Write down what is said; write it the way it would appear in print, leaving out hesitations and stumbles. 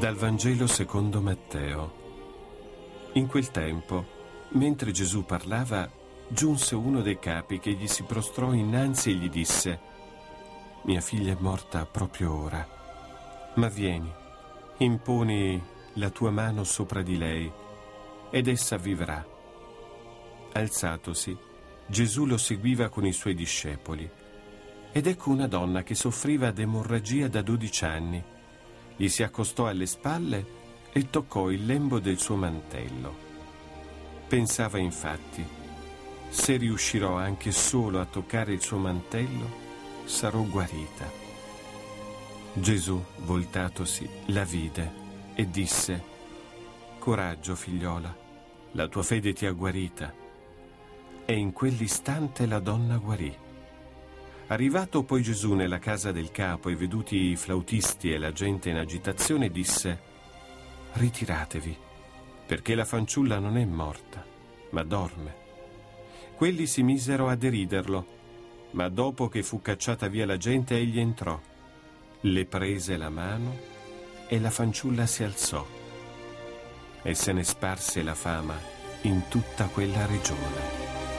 Dal Vangelo secondo Matteo. In quel tempo, mentre Gesù parlava, giunse uno dei capi che gli si prostrò innanzi e gli disse: «Mia figlia è morta proprio ora, ma vieni, imponi la tua mano sopra di lei ed essa vivrà». Alzatosi, Gesù lo seguiva con i suoi discepoli. Ed ecco una donna che soffriva d'emorragia da 12 anni. Gli si accostò alle spalle e toccò il lembo del suo mantello. Pensava infatti: se riuscirò anche solo a toccare il suo mantello, sarò guarita. Gesù, voltatosi, la vide e disse: «Coraggio, figliola, la tua fede ti ha guarita». E in quell'istante la donna guarì. Arrivato poi Gesù nella casa del capo e veduti i flautisti e la gente in agitazione, disse: «Ritiratevi, perché la fanciulla non è morta, ma dorme». Quelli si misero a deriderlo, ma dopo che fu cacciata via la gente, egli entrò, le prese la mano e la fanciulla si alzò. E se ne sparse la fama in tutta quella regione.